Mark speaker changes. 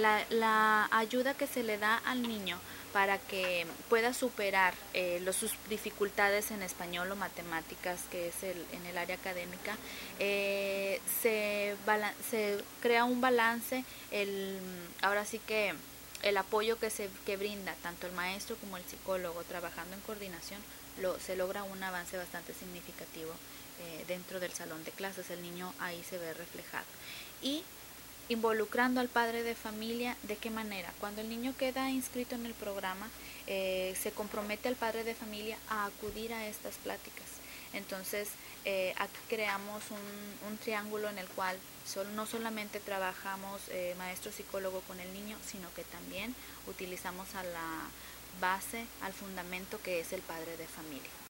Speaker 1: la ayuda que se le da al niño para que pueda superar sus dificultades en español o matemáticas, que es en el área académica, se crea un balance, ahora sí que el apoyo que brinda tanto el maestro como el psicólogo trabajando en coordinación, se logra un avance bastante significativo dentro del salón de clases. El niño ahí se ve reflejado. Y involucrando al padre de familia, ¿de qué manera? Cuando el niño queda inscrito en el programa, se compromete al padre de familia a acudir a estas pláticas. Entonces, aquí creamos un triángulo en el cual no solamente trabajamos maestro psicólogo con el niño, sino que también utilizamos a la base, al fundamento que es el padre de familia.